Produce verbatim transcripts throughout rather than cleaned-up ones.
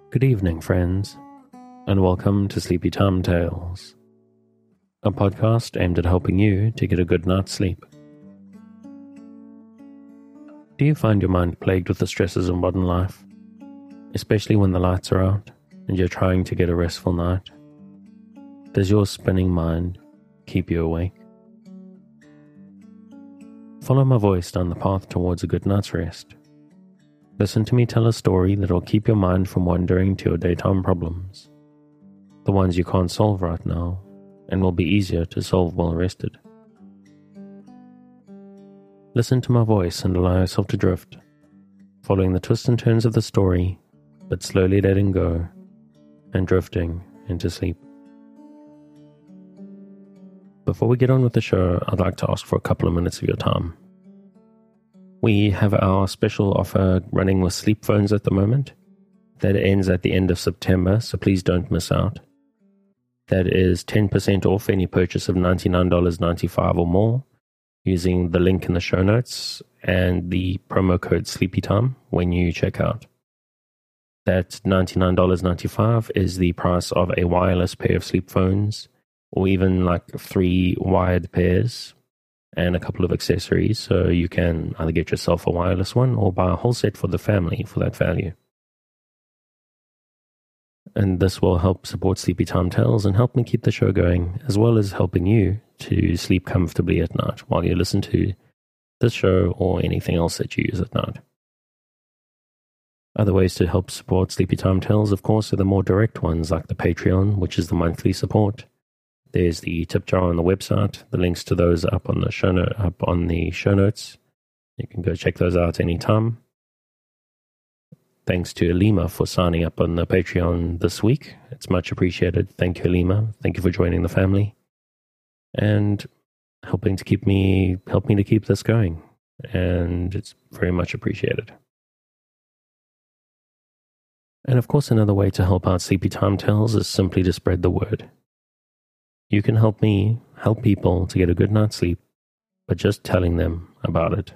Good evening, friends, and welcome to Sleepy Time Tales, a podcast aimed at helping you to get a good night's sleep. Do you find your mind plagued with the stresses of modern life, especially when the lights are out and you're trying to get a restful night? Does your spinning mind keep you awake? Follow my voice down the path towards a good night's rest. Listen to me tell a story that will keep your mind from wandering to your daytime problems, the ones you can't solve right now, and will be easier to solve while rested. Listen to my voice and allow yourself to drift, following the twists and turns of the story, but slowly letting go and drifting into sleep. Before we get on with the show, I'd like to ask for a couple of minutes of your time. We have our special offer running with sleep phones at the moment. That ends at the end of September, so please don't miss out. That is ten percent off any purchase of ninety-nine ninety-five or more using the link in the show notes and the promo code SleepyTime when you check out. That ninety-nine ninety-five is the price of a wireless pair of sleep phones, or even like three wired pairs and a couple of accessories, so you can either get yourself a wireless one or buy a whole set for the family for that value. And this will help support Sleepy Time Tales and help me keep the show going, as well as helping you to sleep comfortably at night while you listen to this show or anything else that you use at night. Other ways to help support Sleepy Time Tales, of course, are the more direct ones, like the Patreon, which is the monthly support. There's the tip jar on the website. The links to those are up on the show note, up on the show notes. You can go check those out anytime. Thanks to Alima for signing up on the Patreon this week. It's much appreciated. Thank you, Alima. Thank you for joining the family and helping to keep me help me to keep this going. And it's very much appreciated. And of course, another way to help out Sleepy Time Tales is simply to spread the word. You can help me help people to get a good night's sleep by just telling them about it.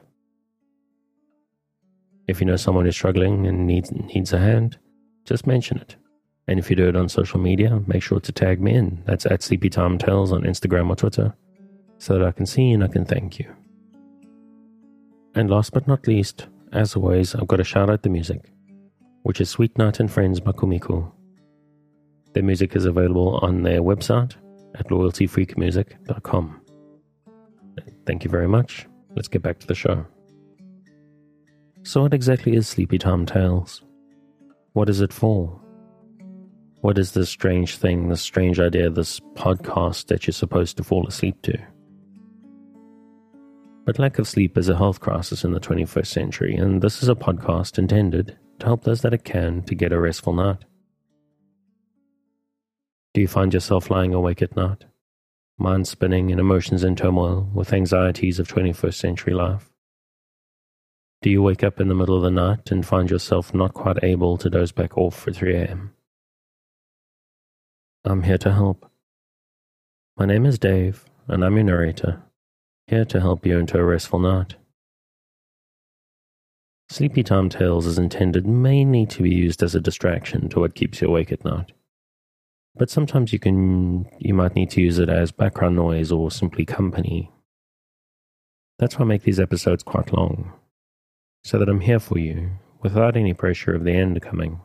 If you know someone who's struggling and needs needs a hand, just mention it. And if you do it on social media, make sure to tag me in. That's at Sleepy Time Tales on Instagram or Twitter, so that I can see and I can thank you. And last but not least, as always, I've got to shout out the music, which is Sweet Night and Friends by Kumiko. Their music is available on their website at loyalty freak music dot com. Thank you very much. Let's get back to the show. So what exactly is Sleepy Time Tales? What is it for? What is this strange thing, this strange idea, this podcast that you're supposed to fall asleep to? But lack of sleep is a health crisis in the twenty-first century, and this is a podcast intended to help those that it can to get a restful night. Do you find yourself lying awake at night, mind spinning and emotions in turmoil with anxieties of twenty-first century life? Do you wake up in the middle of the night and find yourself not quite able to doze back off for three a.m.? I'm here to help. My name is Dave, and I'm your narrator, here to help you into a restful night. Sleepy Time Tales is intended mainly to be used as a distraction to what keeps you awake at night. But sometimes you can, you might need to use it as background noise or simply company. That's why I make these episodes quite long, so that I'm here for you without any pressure of the end coming.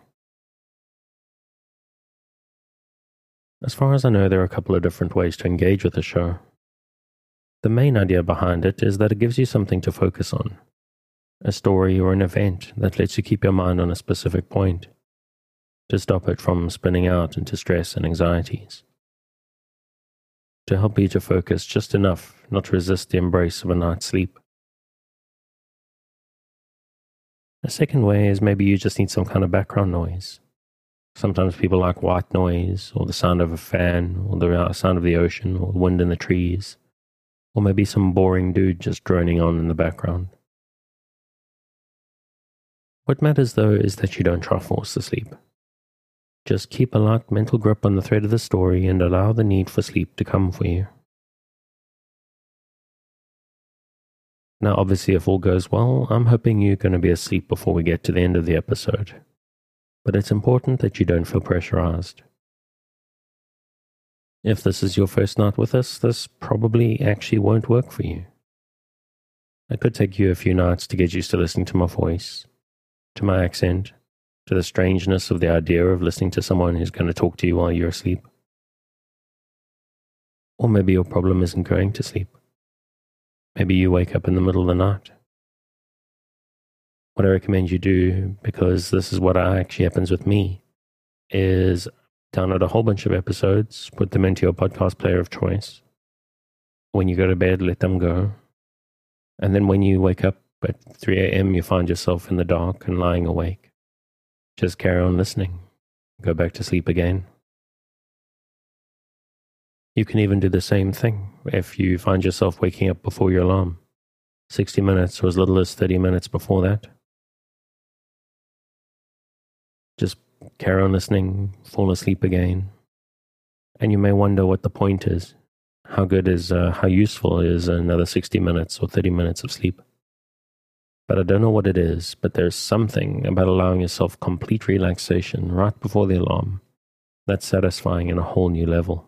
As far as I know, there are a couple of different ways to engage with the show. The main idea behind it is that it gives you something to focus on, a story or an event that lets you keep your mind on a specific point, to stop it from spinning out into stress and anxieties, to help you to focus just enough not to resist the embrace of a night's sleep. A second way is maybe you just need some kind of background noise. Sometimes people like white noise, or the sound of a fan, or the sound of the ocean, or the wind in the trees, or maybe some boring dude just droning on in the background. What matters though is that you don't try to force the sleep. Just keep a light mental grip on the thread of the story and allow the need for sleep to come for you. Now, obviously, if all goes well, I'm hoping you're going to be asleep before we get to the end of the episode. but it's important that you don't feel pressurized. If this is your first night with us, this probably actually won't work for you. It could take you a few nights to get used to listening to my voice, to my accent, to the strangeness of the idea of listening to someone who's going to talk to you while you're asleep. Or maybe your problem isn't going to sleep. Maybe you wake up in the middle of the night. What I recommend you do, because this is what actually happens with me, is download a whole bunch of episodes, put them into your podcast player of choice. When you go to bed, let them go. And then when you wake up at three a.m., you find yourself in the dark and lying awake. Just carry on listening. Go back to sleep again. You can even do the same thing if you find yourself waking up before your alarm, sixty minutes or as little as thirty minutes before that. Just carry on listening, fall asleep again. And you may wonder what the point is. How good is, uh, how useful is another sixty minutes or thirty minutes of sleep? But I don't know what it is, but there's something about allowing yourself complete relaxation right before the alarm that's satisfying in a whole new level.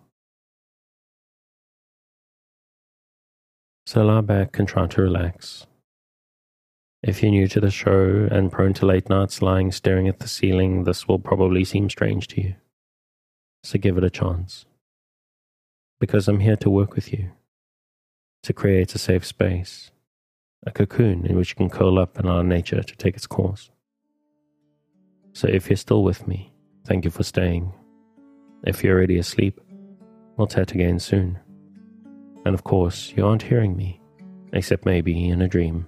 So lie back and try to relax. If you're new to the show and prone to late nights lying staring at the ceiling, this will probably seem strange to you. So give it a chance. Because I'm here to work with you, to create a safe space, a cocoon in which you can curl up and allow nature to take its course. So if you're still with me, thank you for staying. If you're already asleep, we'll chat again soon. And of course, you aren't hearing me, except maybe in a dream.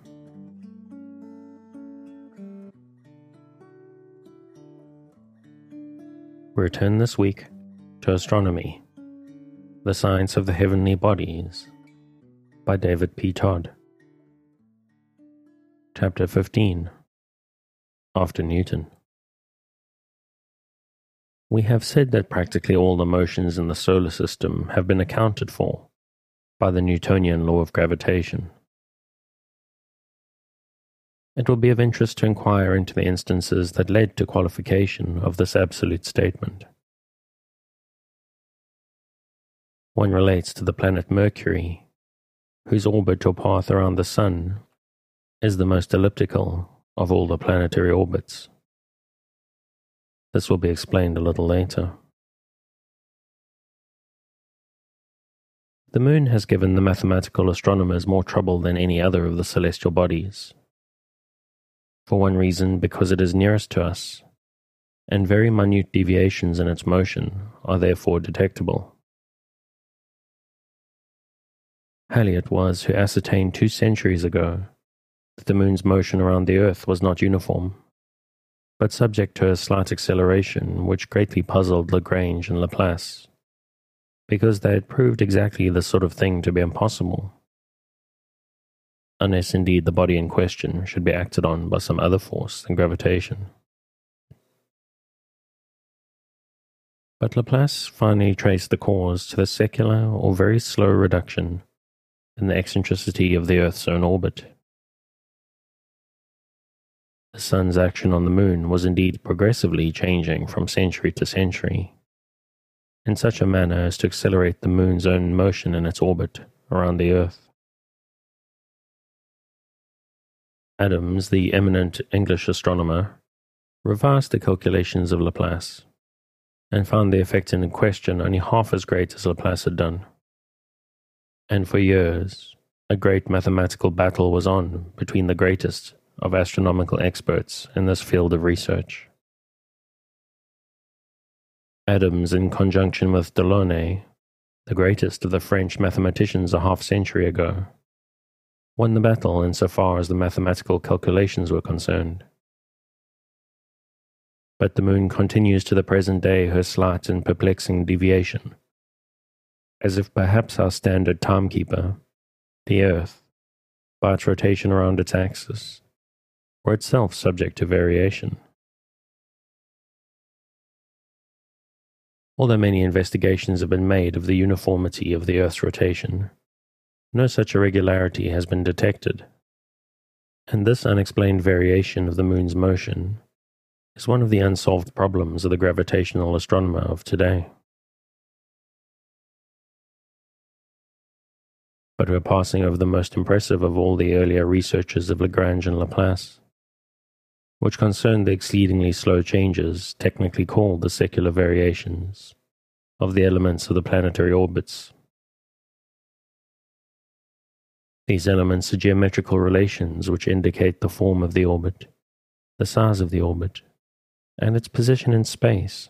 We return this week to Astronomy, the Science of the Heavenly Bodies, by David P. Todd. Chapter fifteen, After Newton. We have said that practically all the motions in the solar system have been accounted for by the Newtonian law of gravitation. It will be of interest to inquire into the instances that led to qualification of this absolute statement. One relates to the planet Mercury, whose orbit or path around the Sun is the most elliptical of all the planetary orbits. This will be explained a little later. The Moon has given the mathematical astronomers more trouble than any other of the celestial bodies. For one reason, because it is nearest to us, and very minute deviations in its motion are therefore detectable. Halley it was who ascertained two centuries ago that the Moon's motion around the Earth was not uniform, but subject to a slight acceleration which greatly puzzled Lagrange and Laplace, because they had proved exactly the sort of thing to be impossible, unless indeed the body in question should be acted on by some other force than gravitation. But Laplace finally traced the cause to the secular or very slow reduction in the eccentricity of the Earth's own orbit. The Sun's action on the Moon was indeed progressively changing from century to century, in such a manner as to accelerate the Moon's own motion in its orbit around the Earth. Adams, the eminent English astronomer, revised the calculations of Laplace, and found the effect in question only half as great as Laplace had done. And for years, a great mathematical battle was on between the greatest of astronomical experts in this field of research. Adams, in conjunction with Delaunay, the greatest of the French mathematicians a half-century ago, won the battle insofar as the mathematical calculations were concerned. But the Moon continues to the present day her slight and perplexing deviation, as if perhaps our standard timekeeper, the Earth, by its rotation around its axis, were itself subject to variation. Although many investigations have been made of the uniformity of the Earth's rotation, no such irregularity has been detected, and this unexplained variation of the Moon's motion is one of the unsolved problems of the gravitational astronomer of today. But we're passing over the most impressive of all the earlier researches of Lagrange and Laplace, which concerned the exceedingly slow changes, technically called the secular variations, of the elements of the planetary orbits. These elements are geometrical relations which indicate the form of the orbit, the size of the orbit, and its position in space.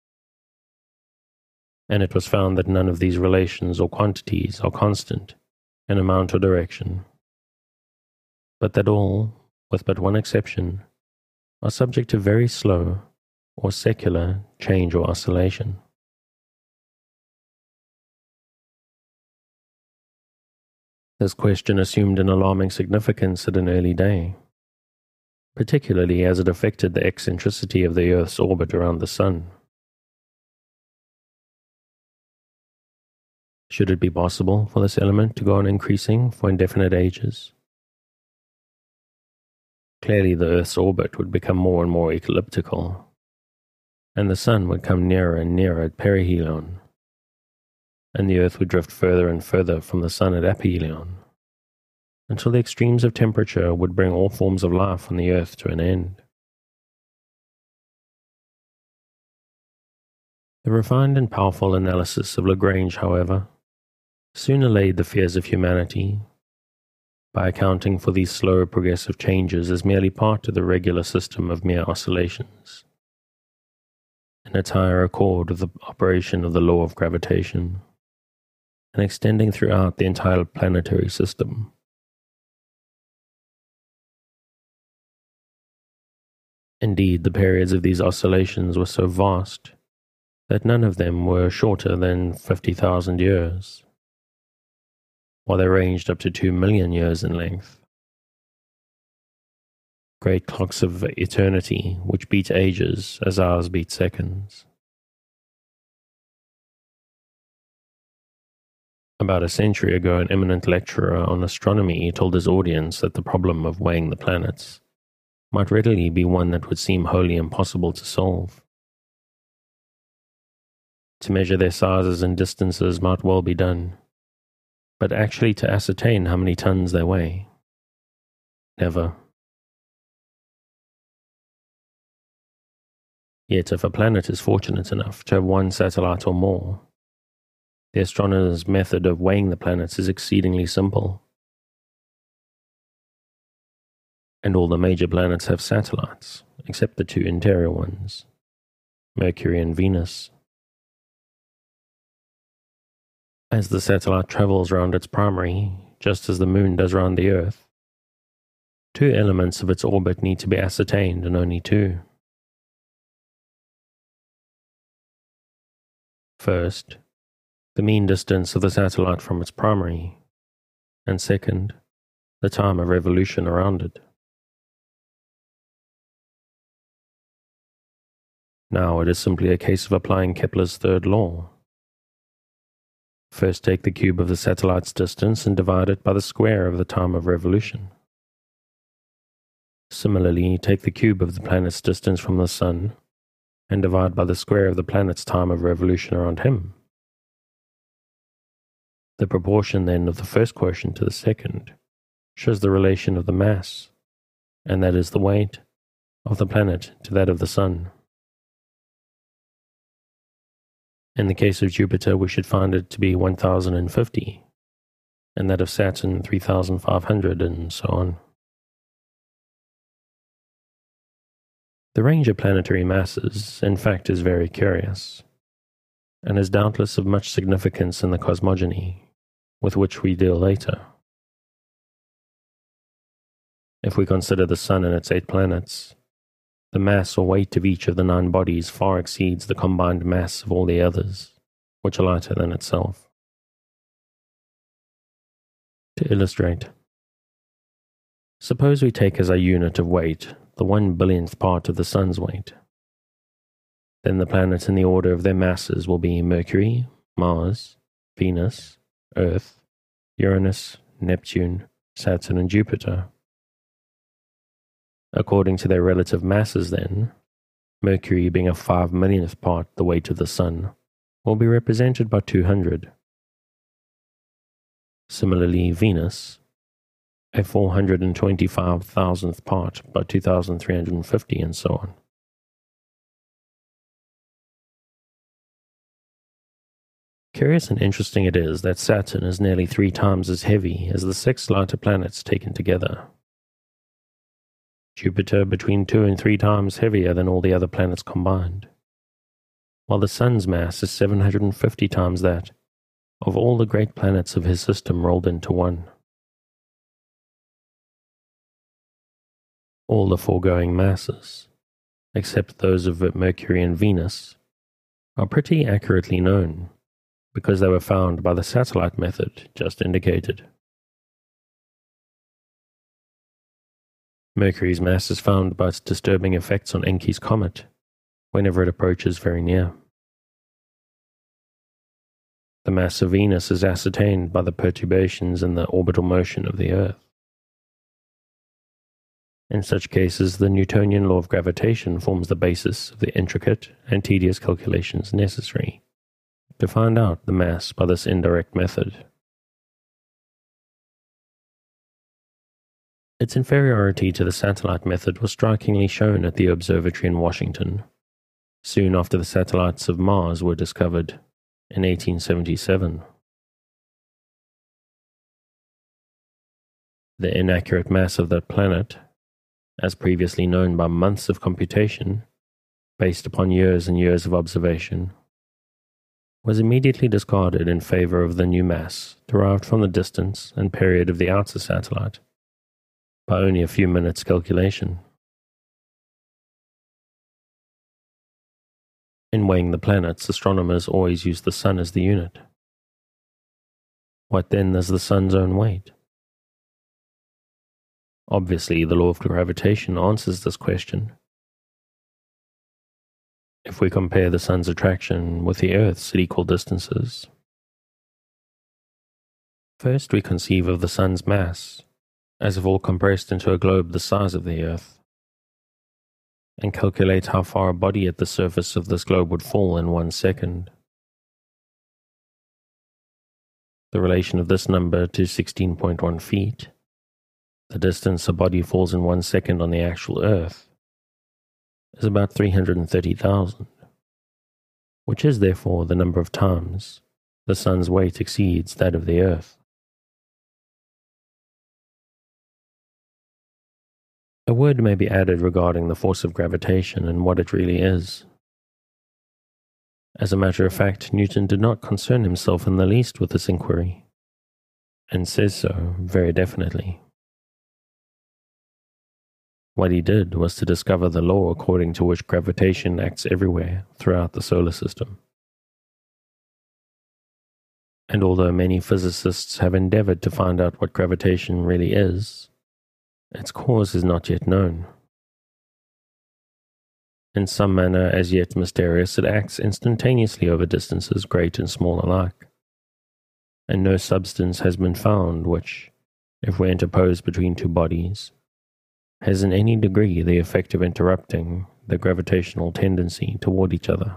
And it was found that none of these relations or quantities are constant in amount or direction, but that all, with but one exception, are subject to very slow or secular change or oscillation. This question assumed an alarming significance at an early day, particularly as it affected the eccentricity of the Earth's orbit around the Sun. Should it be possible for this element to go on increasing for indefinite ages? Clearly the Earth's orbit would become more and more elliptical, and the Sun would come nearer and nearer at perihelion, and the Earth would drift further and further from the Sun at aphelion, until the extremes of temperature would bring all forms of life on the Earth to an end. The refined and powerful analysis of Lagrange, however, soon allayed the fears of humanity by accounting for these slow progressive changes as merely part of the regular system of mere oscillations, in entire accord with the operation of the law of gravitation, and extending throughout the entire planetary system. Indeed, the periods of these oscillations were so vast that none of them were shorter than fifty thousand years, while they ranged up to two million years in length. Great clocks of eternity which beat ages as ours beat seconds. About a century ago, an eminent lecturer on astronomy told his audience that the problem of weighing the planets might readily be one that would seem wholly impossible to solve. To measure their sizes and distances might well be done, but actually to ascertain how many tons they weigh, never. Yet if a planet is fortunate enough to have one satellite or more, the astronomer's method of weighing the planets is exceedingly simple. And all the major planets have satellites, except the two interior ones, Mercury and Venus. As the satellite travels round its primary, just as the Moon does round the Earth, two elements of its orbit need to be ascertained, and only two. First, the mean distance of the satellite from its primary, and second, the time of revolution around it. Now it is simply a case of applying Kepler's third law. First take the cube of the satellite's distance and divide it by the square of the time of revolution. Similarly, take the cube of the planet's distance from the Sun and divide by the square of the planet's time of revolution around him. The proportion then of the first quotient to the second shows the relation of the mass, and that is the weight, of the planet to that of the Sun. In the case of Jupiter, we should find it to be one thousand fifty, and that of Saturn three thousand five hundred, and so on. The range of planetary masses, in fact, is very curious, and is doubtless of much significance in the cosmogony, with which we deal later. If we consider the Sun and its eight planets, the mass or weight of each of the nine bodies far exceeds the combined mass of all the others, which are lighter than itself. To illustrate, suppose we take as our unit of weight the one billionth part of the Sun's weight. Then the planets in the order of their masses will be Mercury, Mars, Venus, Earth, Uranus, Neptune, Saturn, and Jupiter. According to their relative masses, then, Mercury being a five millionth part the weight of the Sun, will be represented by two hundred. Similarly, Venus, a four hundred twenty-five thousandth part by two thousand three hundred fifty, and so on. Curious and interesting it is that Saturn is nearly three times as heavy as the six lighter planets taken together. Jupiter between two and three times heavier than all the other planets combined, while the Sun's mass is seven hundred fifty times that of all the great planets of his system rolled into one. All the foregoing masses, except those of Mercury and Venus, are pretty accurately known, because they were found by the satellite method just indicated. Mercury's mass is found by its disturbing effects on Encke's comet whenever it approaches very near. The mass of Venus is ascertained by the perturbations in the orbital motion of the Earth. In such cases, the Newtonian law of gravitation forms the basis of the intricate and tedious calculations necessary to find out the mass by this indirect method. Its inferiority to the satellite method was strikingly shown at the observatory in Washington, soon after the satellites of Mars were discovered in eighteen seventy-seven. The inaccurate mass of that planet, as previously known by months of computation, based upon years and years of observation, was immediately discarded in favor of the new mass derived from the distance and period of the outer satellite by only a few minutes' calculation. In weighing the planets, astronomers always use the Sun as the unit. What then is the Sun's own weight? Obviously, the law of gravitation answers this question. If we compare the Sun's attraction with the Earth's at equal distances, first we conceive of the Sun's mass as if all compressed into a globe the size of the Earth, and calculate how far a body at the surface of this globe would fall in one second. The relation of this number to sixteen point one feet, the distance a body falls in one second on the actual Earth, is about three hundred thirty thousand, which is therefore the number of times the Sun's weight exceeds that of the Earth. A word may be added regarding the force of gravitation and what it really is. As a matter of fact, Newton did not concern himself in the least with this inquiry, and says so very definitely. What he did was to discover the law according to which gravitation acts everywhere throughout the solar system. And although many physicists have endeavored to find out what gravitation really is, its cause is not yet known. In some manner as yet mysterious, it acts instantaneously over distances great and small alike, and no substance has been found which, if we interpose between two bodies, has in any degree the effect of interrupting the gravitational tendency toward each other.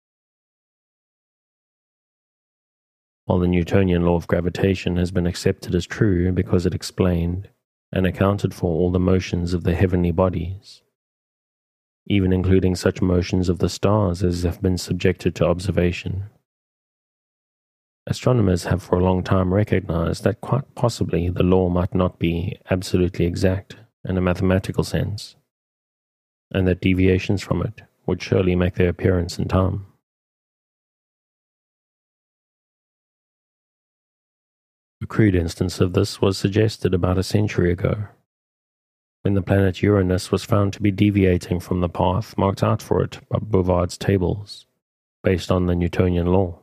While the Newtonian law of gravitation has been accepted as true because it explained and accounted for all the motions of the heavenly bodies, even including such motions of the stars as have been subjected to observation, astronomers have for a long time recognized that quite possibly the law might not be absolutely exact in a mathematical sense, and that deviations from it would surely make their appearance in time. A crude instance of this was suggested about a century ago, when the planet Uranus was found to be deviating from the path marked out for it by Bouvard's tables, based on the Newtonian law.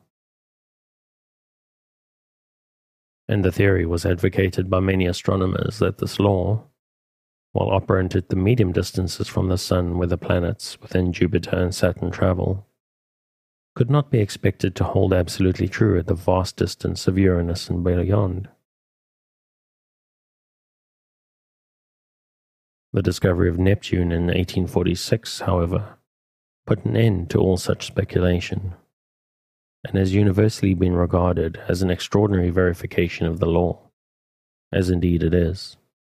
And the theory was advocated by many astronomers that this law, while operant at the medium distances from the Sun where the planets within Jupiter and Saturn travel, could not be expected to hold absolutely true at the vast distance of Uranus and beyond. The discovery of Neptune in eighteen forty-six, however, put an end to all such speculation, and has universally been regarded as an extraordinary verification of the law, as indeed it is.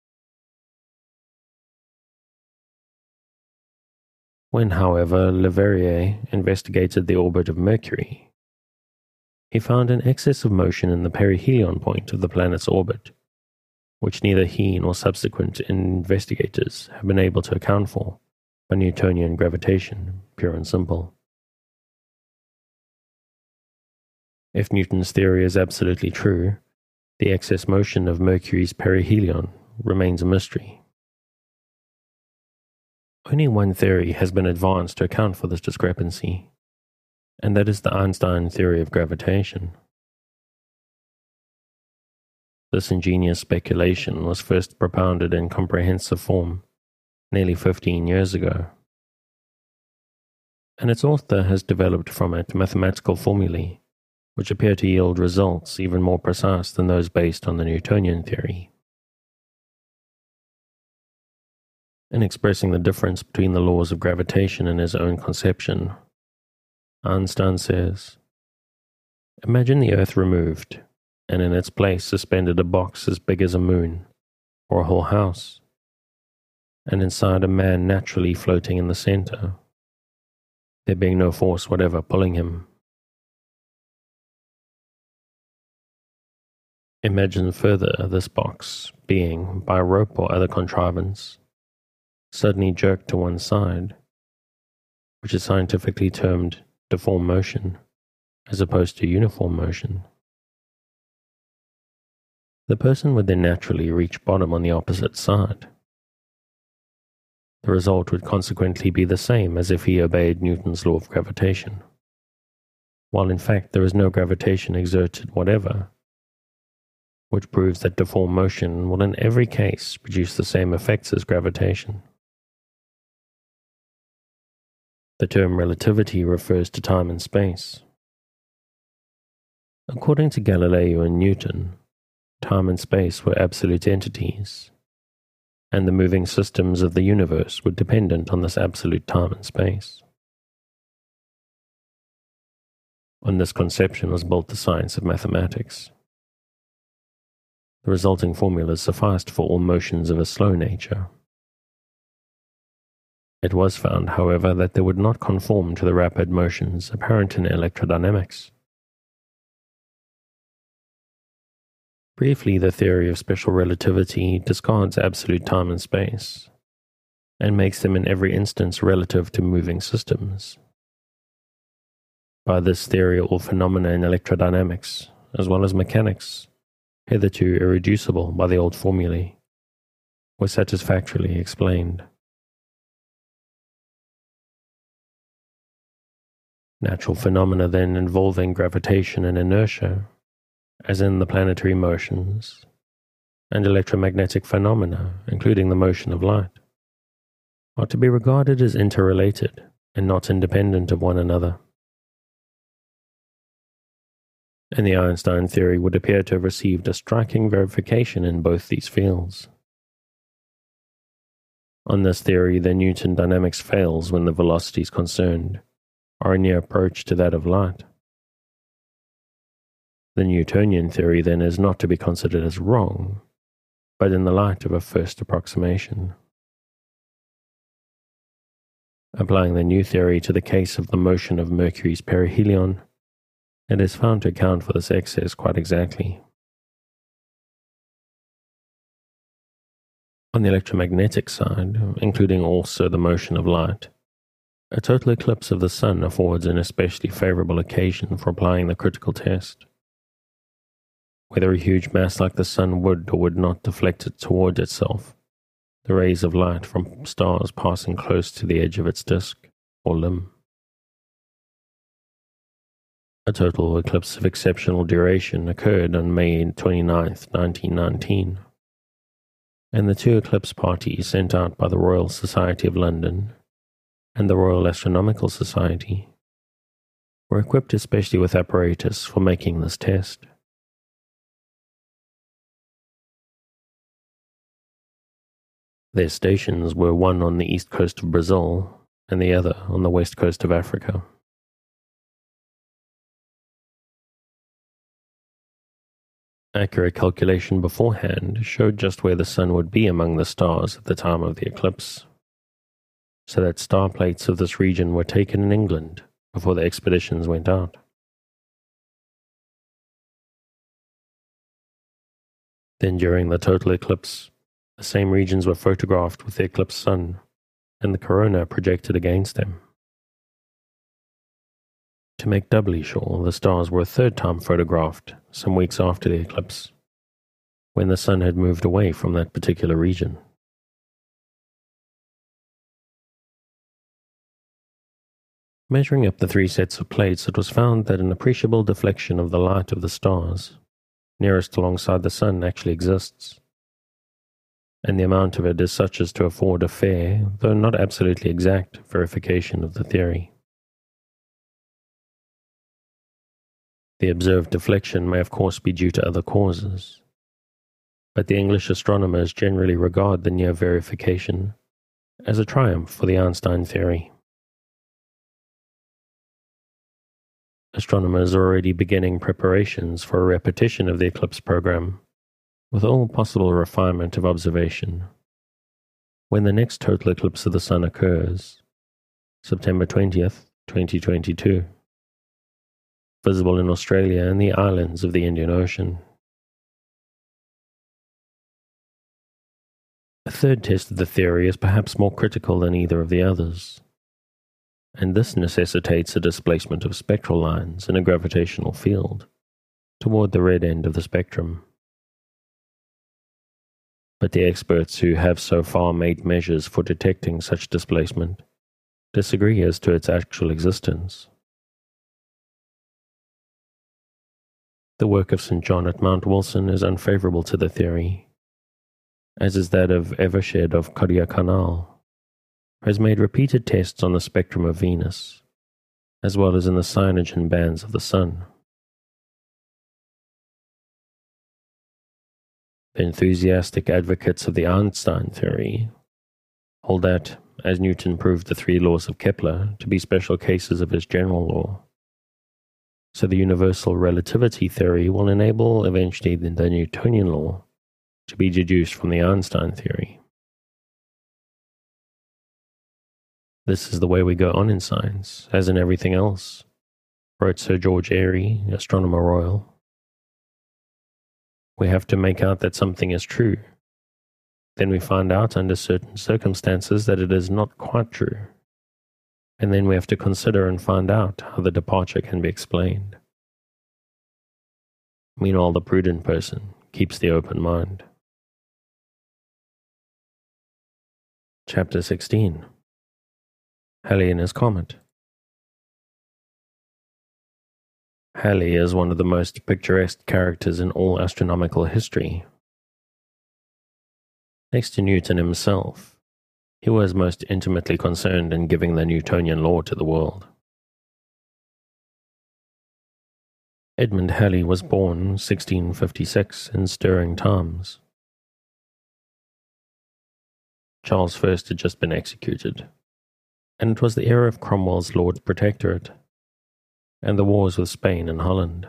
When, however, Leverrier investigated the orbit of Mercury, he found an excess of motion in the perihelion point of the planet's orbit, which neither he nor subsequent investigators have been able to account for by Newtonian gravitation, pure and simple. If Newton's theory is absolutely true, the excess motion of Mercury's perihelion remains a mystery. Only one theory has been advanced to account for this discrepancy, and that is the Einstein theory of gravitation. This ingenious speculation was first propounded in comprehensive form nearly fifteen years ago, and its author has developed from it mathematical formulae which appear to yield results even more precise than those based on the Newtonian theory. In expressing the difference between the laws of gravitation in his own conception, Einstein says, "Imagine the Earth removed, and in its place suspended a box as big as a moon, or a whole house, and inside a man naturally floating in the center, there being no force whatever pulling him. Imagine further this box being, by rope or other contrivance, suddenly jerked to one side, which is scientifically termed deformed motion, as opposed to uniform motion. The person would then naturally reach bottom on the opposite side. The result would consequently be the same as if he obeyed Newton's law of gravitation, while in fact there is no gravitation exerted whatever, which proves that deformed motion will in every case produce the same effects as gravitation. The term relativity refers to time and space. According to Galileo and Newton, time and space were absolute entities, and the moving systems of the universe were dependent on this absolute time and space. On this conception was built the science of mathematics. The resulting formulas sufficed for all motions of a slow nature. It was found, however, that they would not conform to the rapid motions apparent in electrodynamics. Briefly, the theory of special relativity discards absolute time and space, and makes them in every instance relative to moving systems. By this theory, all phenomena in electrodynamics, as well as mechanics, hitherto irreducible by the old formulae, were satisfactorily explained. Natural phenomena then involving gravitation and inertia, as in the planetary motions, and electromagnetic phenomena, including the motion of light, are to be regarded as interrelated and not independent of one another. And the Einstein theory would appear to have received a striking verification in both these fields. On this theory, the Newton dynamics fails when the velocities concerned are a near approach to that of light. The Newtonian theory then is not to be considered as wrong, but in the light of a first approximation. Applying the new theory to the case of the motion of Mercury's perihelion, it is found to account for this excess quite exactly. On the electromagnetic side, including also the motion of light, a total eclipse of the sun affords an especially favorable occasion for applying the critical test. Whether a huge mass like the sun would or would not deflect it toward itself, the rays of light from stars passing close to the edge of its disk or limb. A total eclipse of exceptional duration occurred on May twenty-ninth, nineteen nineteen, and the two eclipse parties sent out by the Royal Society of London and the Royal Astronomical Society were equipped especially with apparatus for making this test. Their stations were one on the east coast of Brazil and the other on the west coast of Africa. Accurate calculation beforehand showed just where the sun would be among the stars at the time of the eclipse, so that star plates of this region were taken in England before the expeditions went out. Then during the total eclipse, the same regions were photographed with the eclipsed sun and the corona projected against them. To make doubly sure, the stars were a third time photographed some weeks after the eclipse, when the sun had moved away from that particular region. Measuring up the three sets of plates, it was found that an appreciable deflection of the light of the stars nearest alongside the sun actually exists, and the amount of it is such as to afford a fair, though not absolutely exact, verification of the theory. The observed deflection may of course be due to other causes, but the English astronomers generally regard the near verification as a triumph for the Einstein theory. Astronomers are already beginning preparations for a repetition of the eclipse program, with all possible refinement of observation, when the next total eclipse of the sun occurs, September twentieth, twenty twenty-two, visible in Australia and the islands of the Indian Ocean. A third test of the theory is perhaps more critical than either of the others, and this necessitates a displacement of spectral lines in a gravitational field toward the red end of the spectrum. But the experts who have so far made measures for detecting such displacement disagree as to its actual existence. The work of Saint John at Mount Wilson is unfavorable to the theory, as is that of Evershed of Kodaikanal, who has made repeated tests on the spectrum of Venus, as well as in the cyanogen bands of the Sun. The enthusiastic advocates of the Einstein theory hold that, as Newton proved the three laws of Kepler to be special cases of his general law, so the universal relativity theory will enable eventually the Newtonian law to be deduced from the Einstein theory. This is the way we go on in science, as in everything else, wrote Sir George Airy, Astronomer Royal. We have to make out that something is true. Then we find out under certain circumstances that it is not quite true. And then we have to consider and find out how the departure can be explained. Meanwhile, the prudent person keeps the open mind. Chapter sixteen. Halley and his comet. Halley is one of the most picturesque characters in all astronomical history. Next to Newton himself, he was most intimately concerned in giving the Newtonian law to the world. Edmund Halley was born sixteen fifty-six in stirring times. Charles the First had just been executed, and it was the era of Cromwell's Lord Protectorate and the wars with Spain and Holland.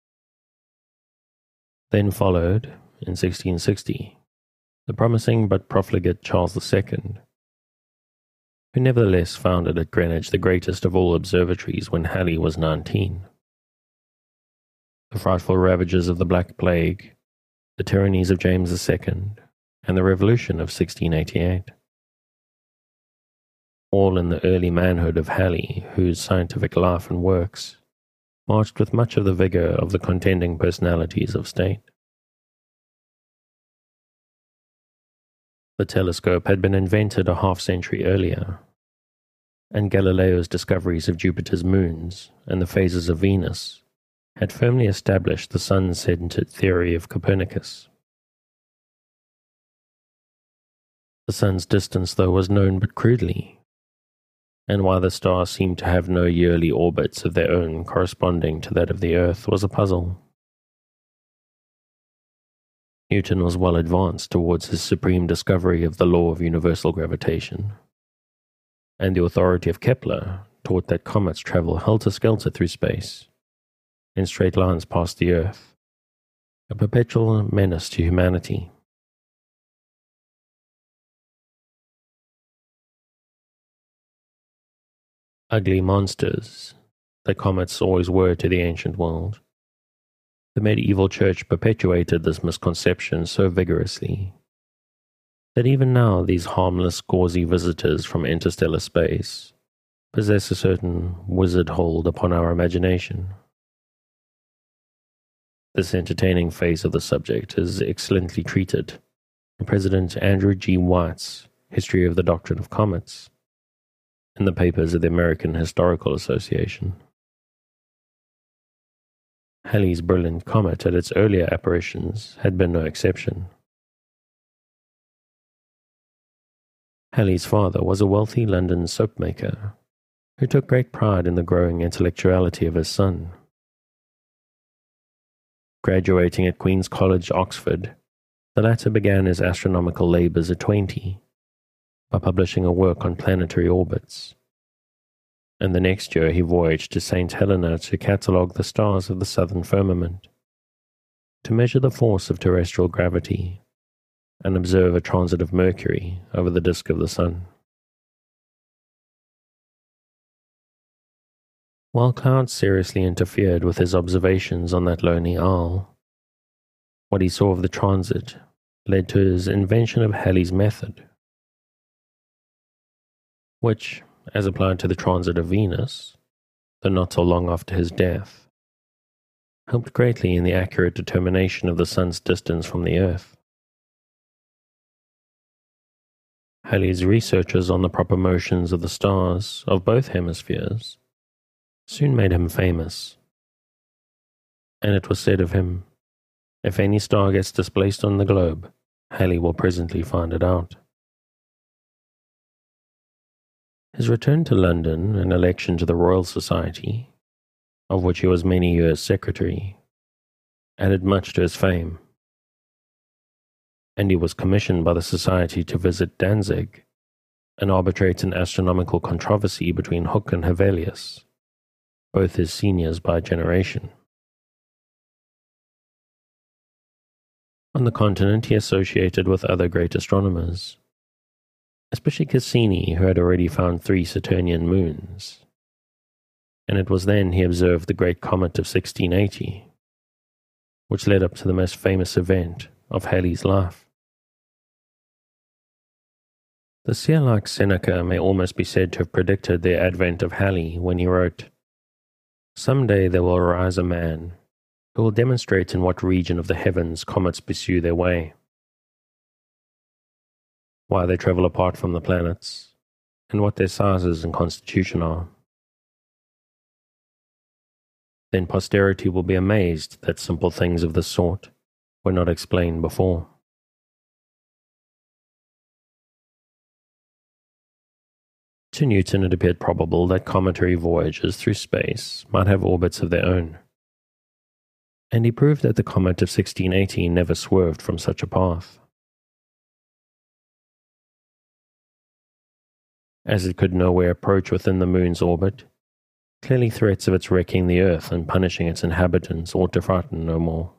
Then followed, in sixteen sixty, the promising but profligate Charles the Second, who nevertheless founded at Greenwich the greatest of all observatories when Halley was nineteen. The frightful ravages of the Black Plague, the tyrannies of James the Second, and the Revolution of sixteen eighty-eight. All in the early manhood of Halley, whose scientific life and works marched with much of the vigor of the contending personalities of state. The telescope had been invented a half-century earlier, and Galileo's discoveries of Jupiter's moons and the phases of Venus had firmly established the sun-centered theory of Copernicus. The sun's distance, though, was known but crudely, and why the stars seemed to have no yearly orbits of their own corresponding to that of the Earth was a puzzle. Newton was well advanced towards his supreme discovery of the law of universal gravitation, and the authority of Kepler taught that comets travel helter-skelter through space, in straight lines past the Earth, a perpetual menace to humanity. Ugly monsters, the comets always were to the ancient world. The medieval church perpetuated this misconception so vigorously that even now these harmless, gauzy visitors from interstellar space possess a certain wizard hold upon our imagination. This entertaining phase of the subject is excellently treated in President Andrew G. White's History of the Doctrine of Comets, in the papers of the American Historical Association. Halley's brilliant comet at its earlier apparitions had been no exception. Halley's father was a wealthy London soap maker who took great pride in the growing intellectuality of his son. Graduating at Queen's College, Oxford, the latter began his astronomical labours at twenty by publishing a work on planetary orbits, and the next year he voyaged to Saint Helena to catalogue the stars of the southern firmament, to measure the force of terrestrial gravity, and observe a transit of Mercury over the disk of the Sun. While clouds seriously interfered with his observations on that lonely isle, what he saw of the transit led to his invention of Halley's method, which, as applied to the transit of Venus, though not so long after his death, helped greatly in the accurate determination of the Sun's distance from the Earth. Halley's researches on the proper motions of the stars of both hemispheres soon made him famous, and it was said of him, "If any star gets displaced on the globe, Halley will presently find it out." His return to London and election to the Royal Society, of which he was many years secretary, added much to his fame, and he was commissioned by the Society to visit Danzig and arbitrate an astronomical controversy between Hooke and Hevelius, both his seniors by generation. On the continent he associated with other great astronomers, especially Cassini, who had already found three Saturnian moons, and it was then he observed the great comet of sixteen eighty, which led up to the most famous event of Halley's life. The seer like Seneca may almost be said to have predicted the advent of Halley when he wrote, "Some day there will arise a man who will demonstrate in what region of the heavens comets pursue their way, why they travel apart from the planets, and what their sizes and constitution are. Then posterity will be amazed that simple things of this sort were not explained before." To Newton it appeared probable that cometary voyages through space might have orbits of their own, and he proved that the comet of sixteen eighty never swerved from such a path. As it could nowhere approach within the moon's orbit, clearly threats of its wrecking the earth and punishing its inhabitants ought to frighten no more.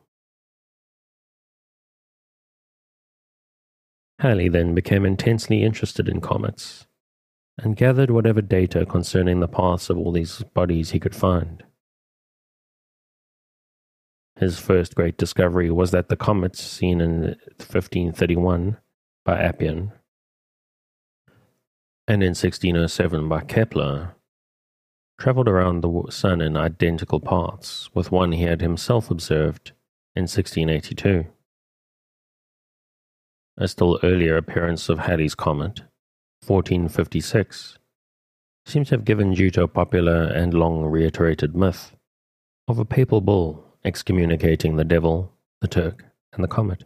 Halley then became intensely interested in comets, and gathered whatever data concerning the paths of all these bodies he could find. His first great discovery was that the comets seen in fifteen thirty-one by Appian and in sixteen oh seven by Kepler traveled around the Sun in identical paths with one he had himself observed in sixteen eighty-two. A still earlier appearance of Halley's comet, fourteen fifty-six, seems to have given due to a popular and long reiterated myth of a papal bull excommunicating the devil, the Turk, and the comet.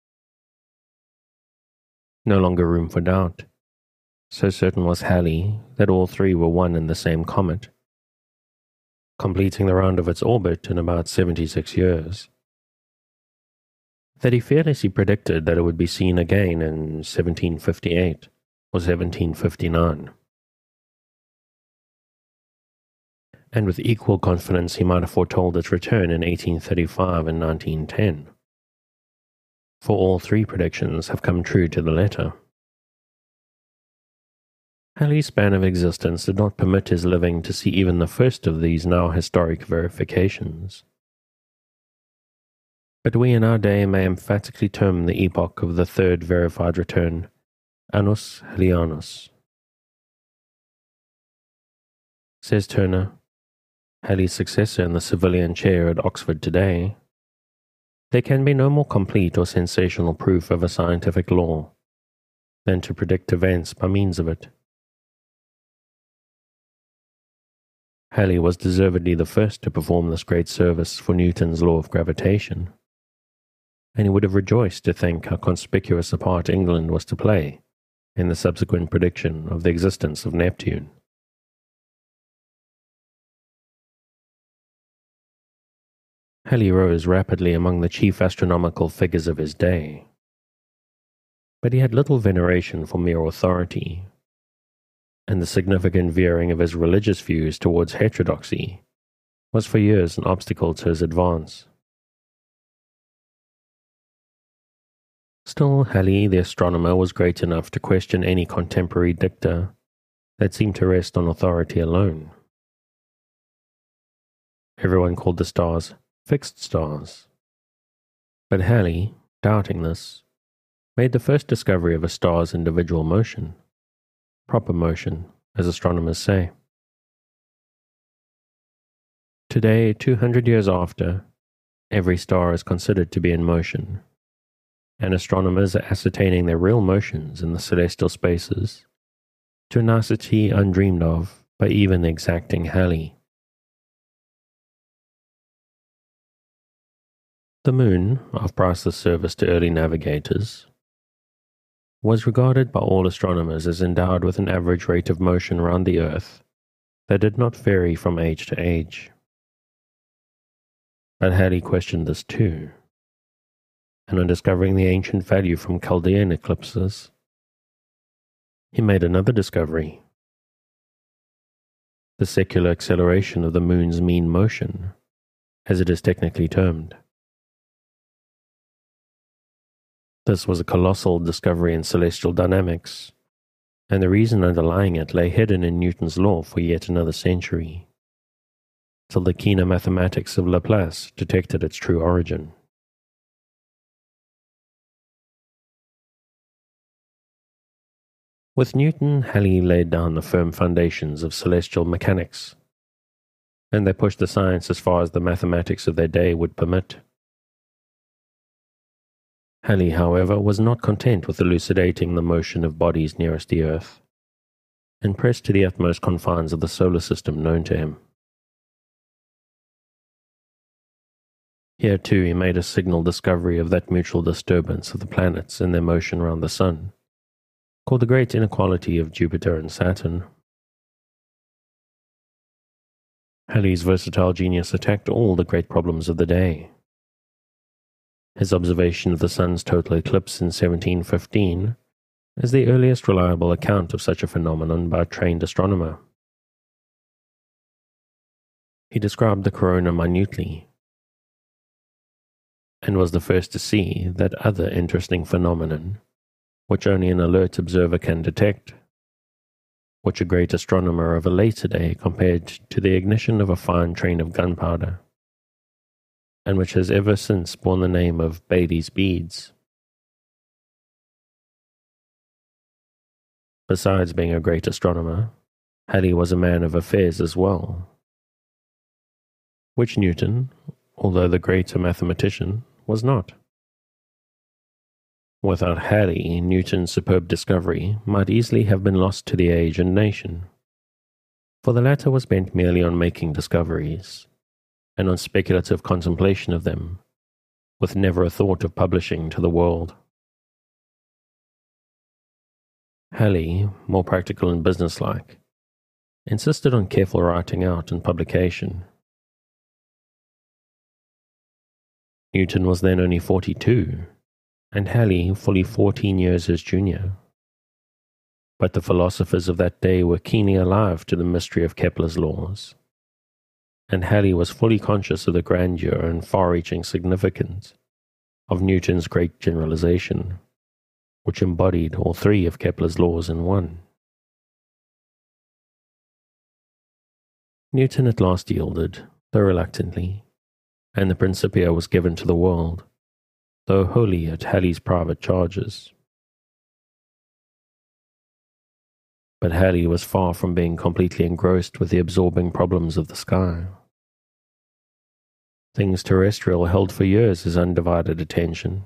No longer room for doubt. So certain was Halley that all three were one and the same comet, completing the round of its orbit in about seventy-six years, that he fearlessly predicted that it would be seen again in seventeen fifty-eight or seventeen fifty-nine. and with equal confidence he might have foretold its return in eighteen thirty-five and nineteen ten. For all three predictions have come true to the letter. Halley's span of existence did not permit his living to see even the first of these now historic verifications. But we in our day may emphatically term the epoch of the third verified return Annus Hallianus. Says Turner, Halley's successor in the civilian chair at Oxford today, there can be no more complete or sensational proof of a scientific law than to predict events by means of it. Halley was deservedly the first to perform this great service for Newton's law of gravitation, and he would have rejoiced to think how conspicuous a part England was to play in the subsequent prediction of the existence of Neptune. Halley rose rapidly among the chief astronomical figures of his day, but he had little veneration for mere authority, and the significant veering of his religious views towards heterodoxy was for years an obstacle to his advance. Still, Halley, the astronomer, was great enough to question any contemporary dicta that seemed to rest on authority alone. Everyone called the stars fixed stars, but Halley, doubting this, made the first discovery of a star's individual motion, proper motion, as astronomers say. Today, two hundred years after, every star is considered to be in motion, and astronomers are ascertaining their real motions in the celestial spaces to a nicety undreamed of by even the exacting Halley. The moon, of priceless service to early navigators, was regarded by all astronomers as endowed with an average rate of motion round the Earth that did not vary from age to age. But Halley questioned this too, and on discovering the ancient value from Chaldean eclipses, he made another discovery: the secular acceleration of the moon's mean motion, as it is technically termed. This was a colossal discovery in celestial dynamics, and the reason underlying it lay hidden in Newton's law for yet another century, till the keener mathematics of Laplace detected its true origin. With Newton, Halley laid down the firm foundations of celestial mechanics, and they pushed the science as far as the mathematics of their day would permit. Halley, however, was not content with elucidating the motion of bodies nearest the Earth, and pressed to the utmost confines of the solar system known to him. Here too he made a signal discovery of that mutual disturbance of the planets in their motion round the Sun, called the great inequality of Jupiter and Saturn. Halley's versatile genius attacked all the great problems of the day. His observation of the Sun's total eclipse in seventeen fifteen is the earliest reliable account of such a phenomenon by a trained astronomer. He described the corona minutely, and was the first to see that other interesting phenomenon, which only an alert observer can detect, which a great astronomer of a later day compared to the ignition of a fine train of gunpowder, and which has ever since borne the name of Baily's beads. Besides being a great astronomer, Halley was a man of affairs as well, which Newton, although the greater mathematician, was not. Without Halley, Newton's superb discovery might easily have been lost to the age and nation, for the latter was bent merely on making discoveries, and on speculative contemplation of them, with never a thought of publishing to the world. Halley, more practical and businesslike, insisted on careful writing out and publication. Newton was then only forty-two, and Halley fully fourteen years his junior. But the philosophers of that day were keenly alive to the mystery of Kepler's laws, and Halley was fully conscious of the grandeur and far-reaching significance of Newton's great generalization, which embodied all three of Kepler's laws in one. Newton at last yielded, though reluctantly, and the Principia was given to the world, though wholly at Halley's private charges. But Halley was far from being completely engrossed with the absorbing problems of the sky. Things terrestrial held for years his undivided attention.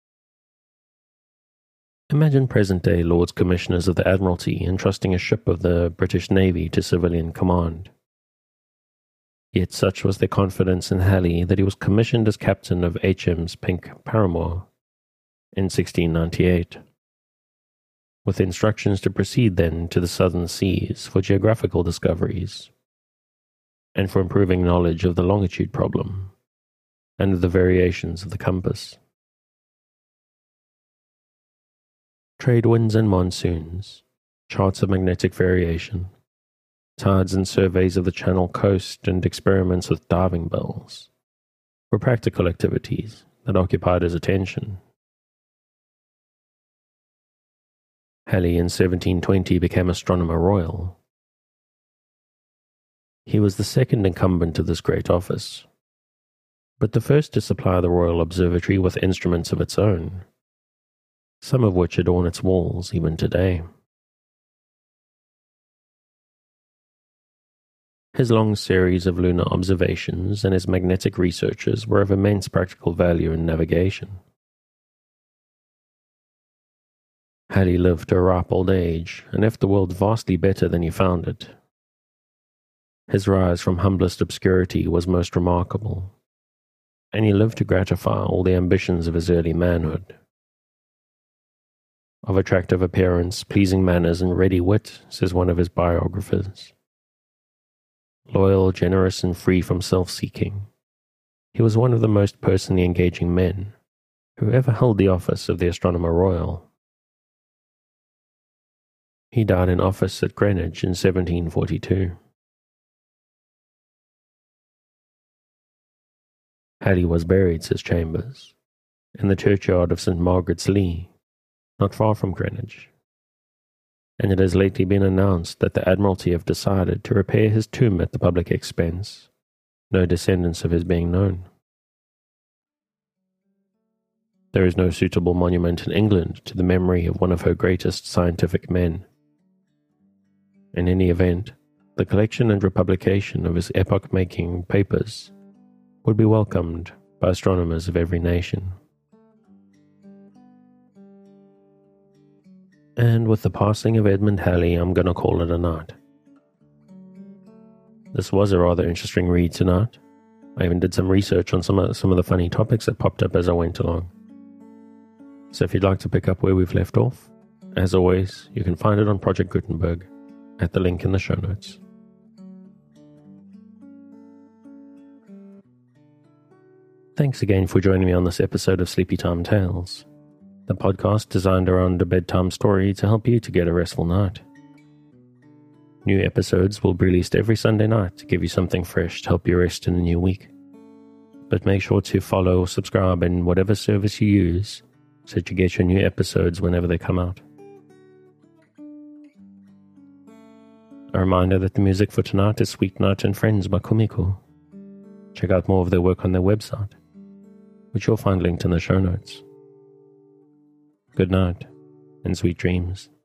Imagine present-day Lords Commissioners of the Admiralty entrusting a ship of the British Navy to civilian command. Yet such was their confidence in Halley that he was commissioned as captain of H M S Pink Paramour in sixteen ninety-eight, with instructions to proceed then to the southern seas for geographical discoveries and for improving knowledge of the longitude problem and of the variations of the compass. Trade winds and monsoons, charts of magnetic variation, tides and surveys of the Channel coast, and experiments with diving bells were practical activities that occupied his attention. Halley in seventeen twenty became Astronomer Royal. He was the second incumbent of this great office, but the first to supply the Royal Observatory with instruments of its own, some of which adorn its walls even today. His long series of lunar observations and his magnetic researches were of immense practical value in navigation. Halley lived to a ripe old age and left the world vastly better than he found it. His rise from humblest obscurity was most remarkable, and he lived to gratify all the ambitions of his early manhood. Of attractive appearance, pleasing manners, and ready wit, says one of his biographers. Loyal, generous, and free from self-seeking, he was one of the most personally engaging men who ever held the office of the Astronomer Royal. He died in office at Greenwich in seventeen forty-two. Halley was buried, says Chambers, in the churchyard of Saint Margaret's Lee, not far from Greenwich, and it has lately been announced that the Admiralty have decided to repair his tomb at the public expense, no descendants of his being known. There is no suitable monument in England to the memory of one of her greatest scientific men. In any event, the collection and republication of his epoch-making papers would be welcomed by astronomers of every nation. And with the passing of Edmund Halley, I'm going to call it a night. This was a rather interesting read tonight. I even did some research on some of, some of the funny topics that popped up as I went along. So if you'd like to pick up where we've left off, as always, you can find it on Project Gutenberg at the link in the show notes. Thanks again for joining me on this episode of Sleepy Time Tales, the podcast designed around a bedtime story to help you to get a restful night. New episodes will be released every Sunday night to give you something fresh to help you rest in the new week. But make sure to follow or subscribe in whatever service you use so that you get your new episodes whenever they come out. A reminder that the music for tonight is Sweet Night and Friends by Kumiko. Check out more of their work on their website, which you'll find linked in the show notes. Good night, and sweet dreams.